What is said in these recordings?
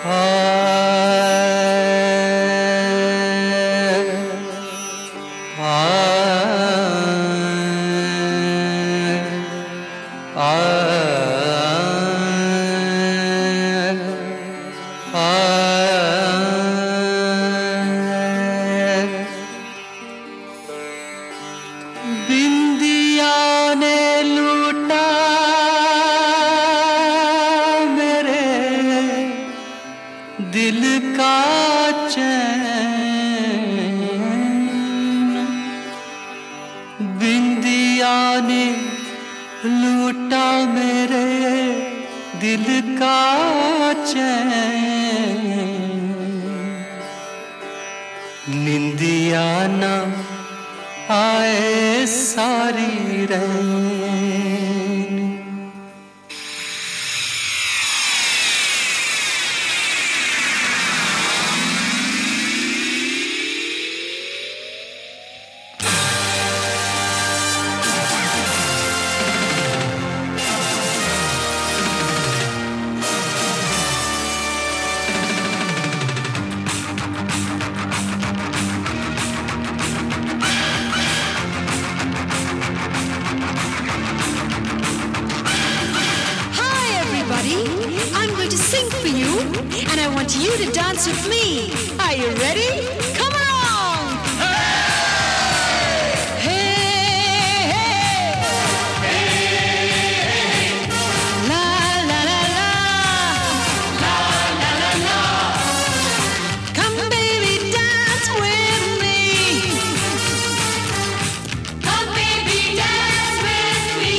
बिंदिया ने लूटा मेरे दिल का चैन, बिंदिया ने लूटा मेरे दिल का चैन, निंदिया ना आए सारी रैन। I'm going to sing for you, and I want you to dance with me. Are you ready? Come along! Hey! Hey, hey! Hey, hey! La, la, la, la! La, la, la, la! Come, baby, dance with me. Come, baby, dance with me.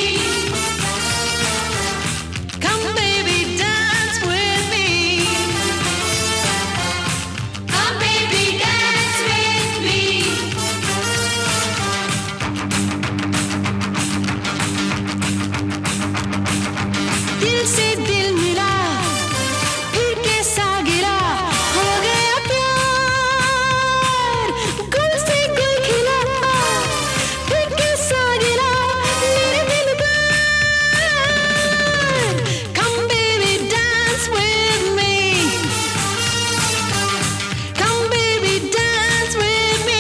Come, baby, dance with me. Come, baby, dance with me. दिल से दिल मिला, फिर कैसा गिरा, हो गया प्यार, गुल से गुल खिला, फिर कैसा गिरा मेरे दिल पर। Come, baby, dance with me. Come, baby, dance with me.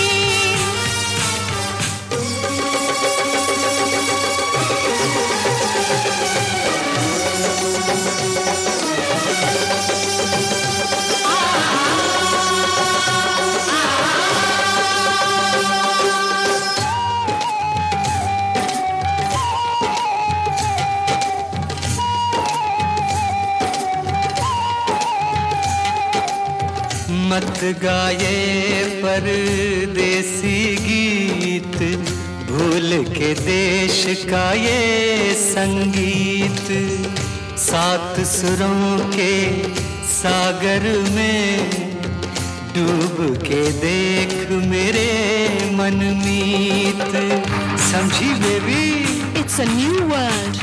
मत गाये परदेसी गीत, भूल के देश का ये संगीत, सात सुरों के सागर में डूब के देख मेरे मनमीत। समझी baby? It's a new world.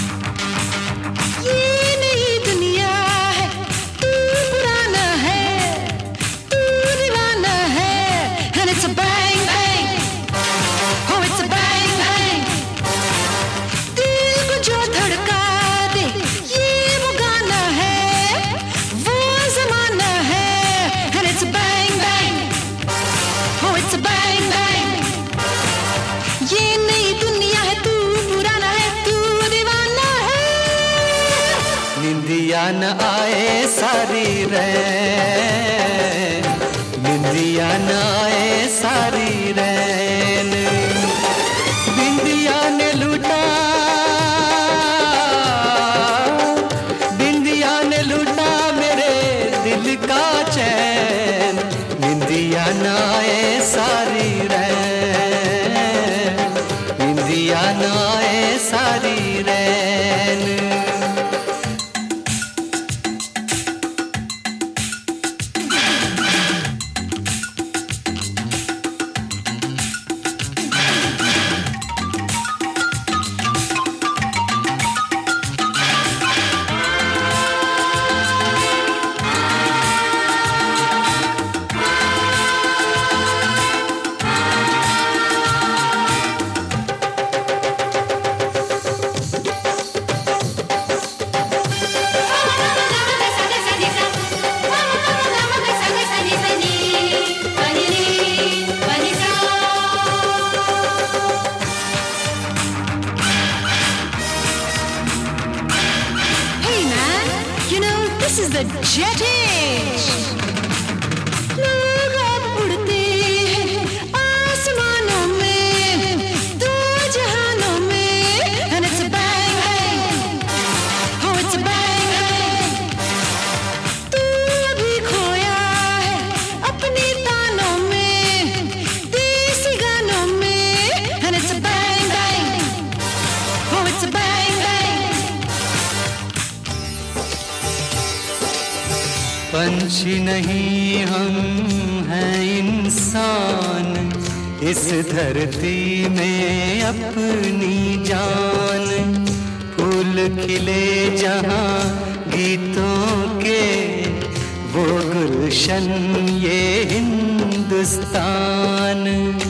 ये नई दुनिया है, तू पुराना है, तू दीवाना है, and it's a bang bang. Oh, it's a bang bang. दिल को जो धड़का दे, ये वो गाना है, वो ज़माना है, and it's a bang bang. Oh, it's a bang bang. ये नई दुनिया है, तू पुराना है, तू दीवाना है। निंदिया न आए सारी रैन, निंदिया न आए सारी रैन, बिंदिया ने लूटा, बिंदिया ने लूटा मेरे दिल का चैन, निंदिया न आए सारी रैन, निंदिया न आए सारी रैन। the jet age. लोग अब उड़ते हैं आसमानों में, दो जहानों में, and it's a bang bang, oh it's a bang bang. तू अभी खोया है अपनी तानों में, देसी गानों में, and it's a bang bang, oh it's a bang bang. पंछी नहीं हम हैं इंसान, इस धरती में अपनी जान, फूल खिले जहाँ गीतों के, वो गुलशन ये हिंदुस्तान.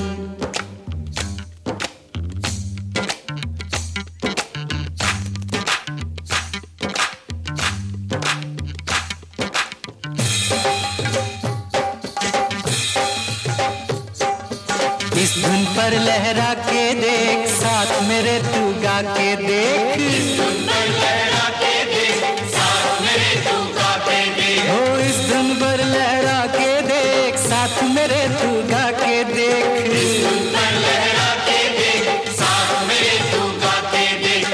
इस धुन पर लहरा के देख, साथ मेरे तू गा के देख. इस धुन पर लहरा के देख, साथ मेरे तू गा के देख. ओ इस धुन पर लहरा के देख, साथ मेरे तू गा के देख. इस धुन पर लहरा के देख, साथ मेरे तू गा के देख.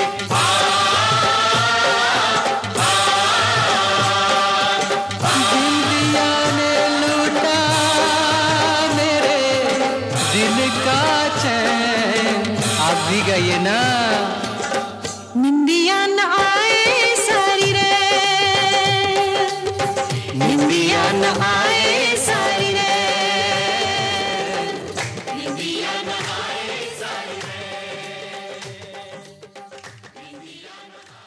दिलिया ने लूटा मेरे दिल का चैन. आप भी गए ना. निंदिया न आए सारी रे, निंदिया न आए सारी रे, निंदिया न आए सारी रे, निंदिया न आए.